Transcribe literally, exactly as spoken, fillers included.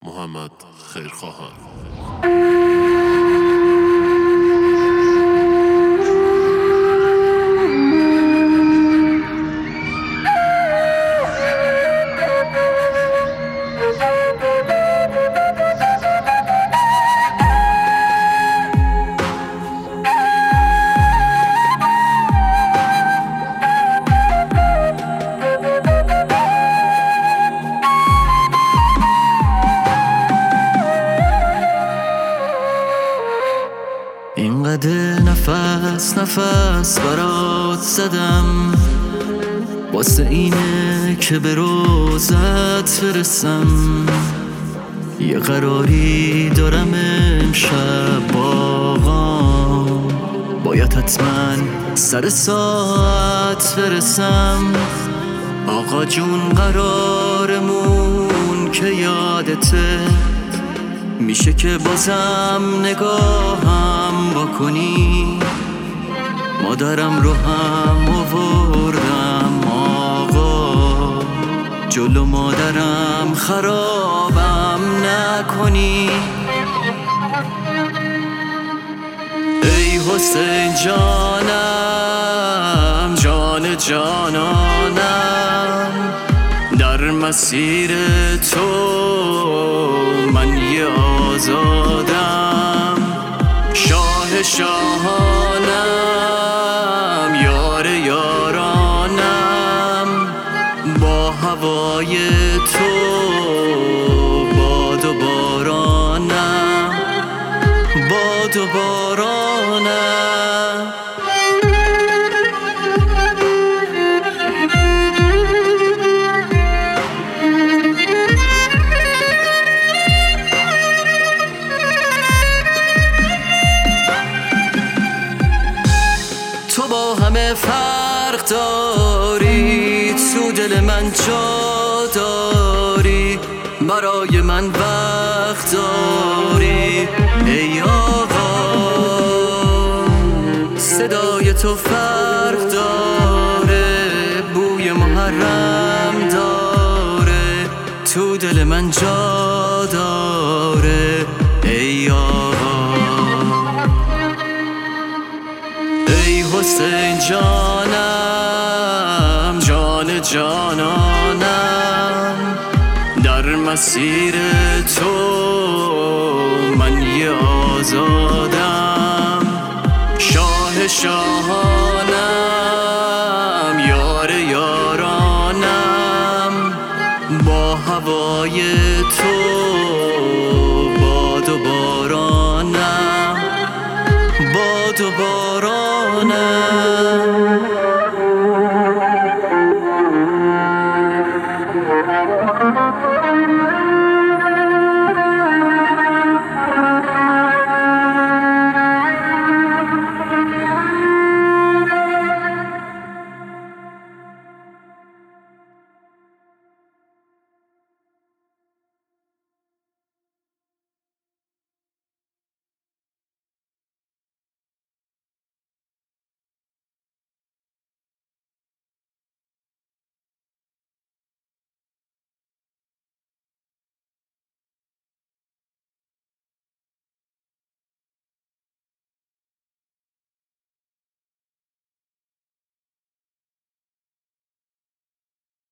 محمد خیرخواهان. اینقدر نفس نفس برات زدم واسه اینه که به روزت برسم. یه قراری دارم امشب باقام، باید حتما سر ساعت برسم. آقا جون قرارمون که یادته، میشه که بازم نگاهم بکنی؟ مادرم رو هم آوردم آقا، جلو مادرم خرابم نکنی. ای حسین جانم، جان جانانم، در مسیر تو من یه آزادم. شاه شاهانم، یار یارانم، با هوای تو باد و بارانم، باد و بارانم. تو با همه فرق داری، تو دل من جا داری، برای من وقت داری. ای آقا صدای تو فرق داره، بوی محرم داره، تو دل من جا داره. ای آقا ای حسین جانم، جان جانانم، در مسیر تو من یه آزادم. شاه شاهان